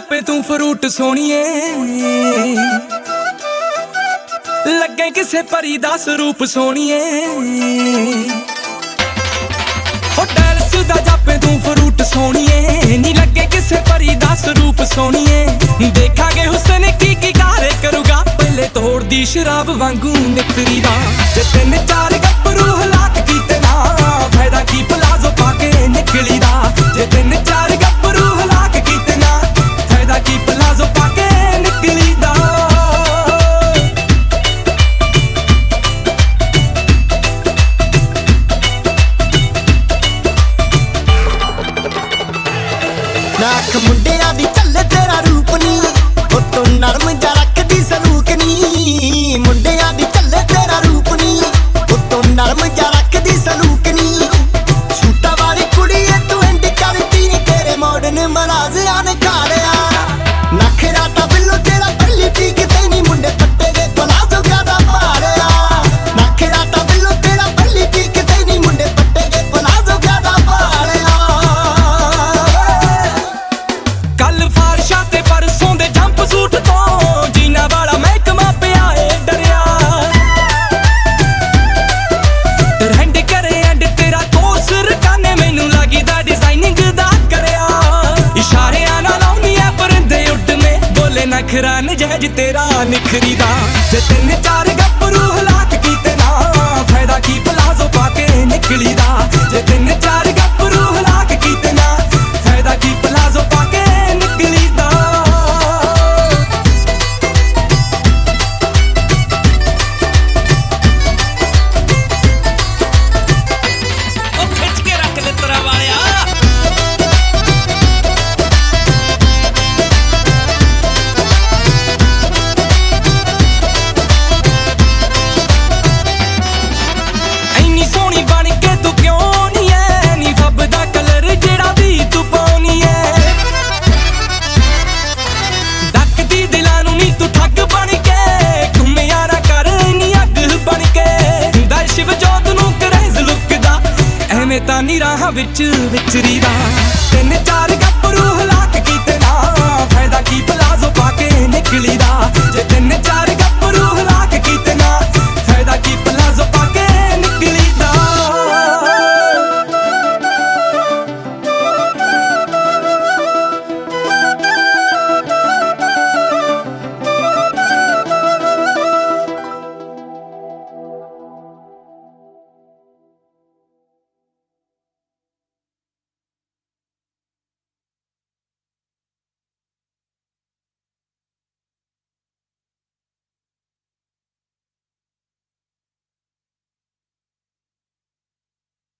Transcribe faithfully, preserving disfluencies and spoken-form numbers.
ਜਾਪੇ ਤੂੰ ਫਰੂਟ ਸੋਹਣੀਏ, ਲੱਗੇ ਕਿਸੇ ਪਰੀ ਦਾ ਸਰੂਪ ਸੋਹਣੀਏ। ਹੋ ਡੈਲਸ ਦਾ ਜਾਪੇ ਤੂੰ ਫਰੂਟ ਸੋਹਣੀਏ, ਨੀ ਲੱਗੇ ਕਿਸੇ ਪਰੀ ਦਾ ਸਰੂਪ ਸੋਹਣੀਏ। ਦੇਖਾਂਗੇ ਹੁਸਨ ਕੀ ਕੀ ਕਾਰੇ ਕਰੂਗਾ, ਪਹਿਲੇ ਤੋੜਦੀ ਸ਼ਰਾਬ ਵਾਂਗੂ ਨਿਕਰੀ ਦਾ। ਜੇ ਤਿੰਨ ਚਾਰ ਗੱਭਰੂ ਹਲਾਕ ਕੀਤੇ ਨਾ, ਫਾਇਦਾ ਕੀ ਪਲਾਜ਼ੋ ਪਾ ਕੇ ਨਿਕਲੀ ਦਾ। ਜੇ ਤਿੰਨ ਚਾਰ ਗੱਭਰੂ ਹਲਾਕ ਕੀਤੇ ਨਾ, ਫਾਇਦਾ ਕੀ ਪਲਾਜ਼ੋ ਪਾ ਕੇ ਨਿਕਲੀ ਦਾ। ਨਾਖ ਮੁੰਡਿਆਂ ਦੀ ਚੱਲੇ ਤੇਰਾ ਰੂਪ ਨੀ, ਉਹ ਤੂੰ ਨਰਮ ਜਾ ਰੱਖਦੀ ਸਲੂਕ ਨੀ। ਮੁੰਡਿਆਂ ਦੀ ਚੱਲੇ ਤੇਰਾ ਰੂਪ ਨੀ, ਉਹ ਤੂੰ ਨਰਮ ਜਾ ਰੱਖਦੀ ਸਲੂਕ ਨੀ। ਸੂਟਾਂ ਵਾਲੀ ਕੁੜੀ ਐ ਤੂੰ ਇੰਡ ਕਰਦੀ ਨੀ, ਤੇਰੇ ਮੋਡਨ ਮਨਾਜ਼ਿਆਂ ਨੇ ਖਾੜਿਆ। ਨਖਰਾ ਤਾਂ ਬਿੱਲੋ ਤੇਰਾ ਪਹਿਲੀ ਪੀਕ ਤੇ ਨੀ, ਮੁੰਡੇ ਪੱਟੇ ਦੇ ਪਲਾਜ਼ੋ ਜ਼ਿਆਦਾ ਭਾੜਿਆ। ਨਖਰਾ ਤਾਂ ਬਿੱਲੋ ਤੇਰਾ ਪਹਿਲੀ ਪੀਕ ਤੇ ਨੀ, ਮੁੰਡੇ ਪੱਟੇ ਦੇ ਪਲਾਜ਼ੋ ਜ਼ਿਆਦਾ ਭਾੜਿਆ। ਕੱਲ ਫਾਰਸ਼ਾਂ ਤੇ ਪਰਸੋਂ ਦੇ ਜੰਪ ਸੂਟ ਤੋਂ, ਜੀਨਾ ਵਾਲਾ ਮਹਿਕਮਾ ਪਿਆ ਏ ਡਰਿਆ। ਟਰੈਂਡ ਕਰੇ ਐਂਡ ਤੇਰਾ ਕੋਰਸ ਰਕਾਨੇ, ਮੈਨੂੰ ਲੱਗਦਾ ਡਿਜ਼ਾਈਨਿੰਗ ਦਾ ਕਰਿਆ। ਇਸ਼ਾਰਿਆਂ ਨਾਲ ਆਉਂਦੀ ਐ ਪਰਿੰਦੇ ਉੱਡਨੇ, ਬੋਲੇ ਨਖਰਾ ਨਜਾਇਜ਼ ਤੇਰਾ ਨਿਖਰੀ ਦਾ। ਜੇ ਤਿੰਨ ਚਾਰ ਗੱਭਰੂ ਹਲਾਕ ਕੀਤੇ ਨਾ, ਫਾਇਦਾ ਕੀ ਪਲਾਜ਼ੋ ਪਾ ਕੇ ਨਿਕਲੀ ਦਾ। ਜੇ ਤਿੰਨ ਚਾਰ ਗੱਭਰੂ ਹਲਾਕ ਕੀਤੇ ਨਾ, ਫਾਇਦਾ ਕੀ ਪਲਾਜ਼ੋ ਪਾ ਕੇ ਨਿਕਲੀ ਦਾ। ਉਹ ਖਿੱਚ ਕੇ ਰੱਖ ਦੇ ਤਰਾ ਵਾਲਿਆ। ਇੰਨੀ ਸੋਹਣੀ ਬਣ ਕੇ ਤੂੰ ਕਿਉਂ ਨੀ ਐ, ਨੀ ਫੱਬਦਾ ਕਲਰ ਜਿਹੜਾ ਵੀ ਤੂੰ ਪਾਉਣੀ ਐ। ਡੱਕਦੀ ਦਿਲਾਂ ਨੂੰ ਨੀ ਤੂੰ ਠੱਗ ਬਣ ਕੇ, ਘੁੰਮਿਆ ਨਾ ਕਰ ਨੀ ਅੱਗ ਬਣ ਕੇ। ਦਾ ਸ਼ਿਵਜੋਤ ਨੂੰ ਕਰੇਜ਼ ਲੁੱਕਦਾ, ਐਵੇਂ ਤਾਂ ਨੀ ਰਾਹਾਂ ਵਿੱਚ ਵਿਚਰੀ ਦਾ। ਤਿੰਨ ਚਾਰ ਗੱਭਰੂ ਹਲਾਕ ਕੀਤੇ ਨਾ, ਫਾਇਦਾ ਕੀ ਪਲਾਜ਼ੋ ਪਾ ਕੇ ਨਿਕਲੀ ਦਾ। ਜੇ ਤਿੰਨ ਚਾਰ